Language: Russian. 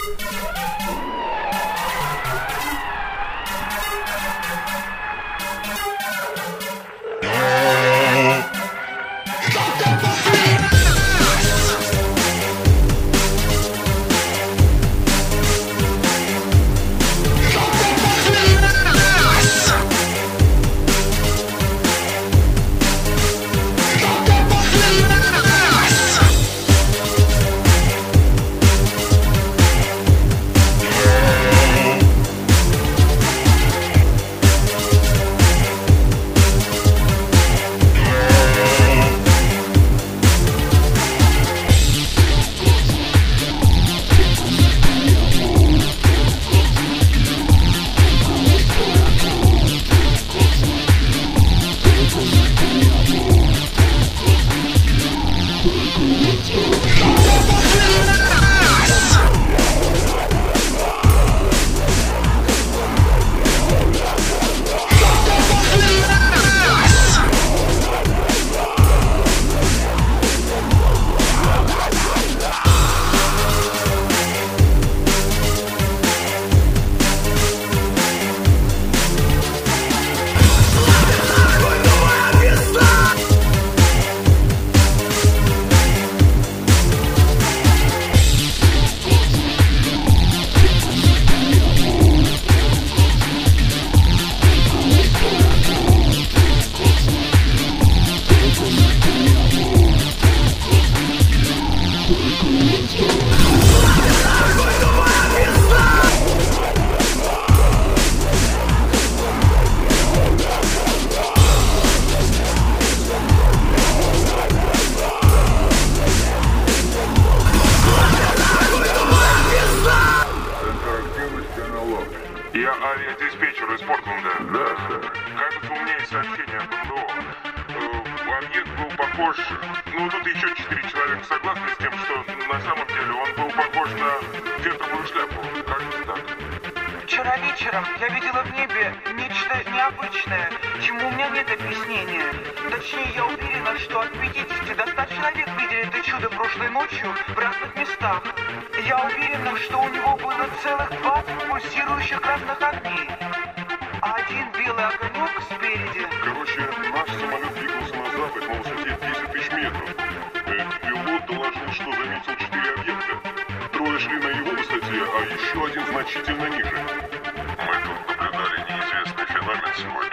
Я авиадиспетчер из Портленда. Да, сэр. Кажется, у меня есть сообщение от МДО. Объект был похож... Ну, тут еще 4 человека согласны с тем, что на самом деле он был похож на фетровую шляпу. Кажется, так. Вчера вечером я видела в небе нечто необычное, чему у меня нет объяснения. Точнее, я уверена, что от 50 до 100 человек видели это чудо прошлой ночью в разных местах. Я уверена, что у него было целых 20 пульсирующих красных огней. А один белый огонек спереди. Короче, наш самолет двигался на запад на высоте 10 тысяч метров. Пилот доложил, что заметил 4 объекта. Трое шли на его высоте, а еще один значительно ниже. Мы тут наблюдали неизвестный феномен сегодня.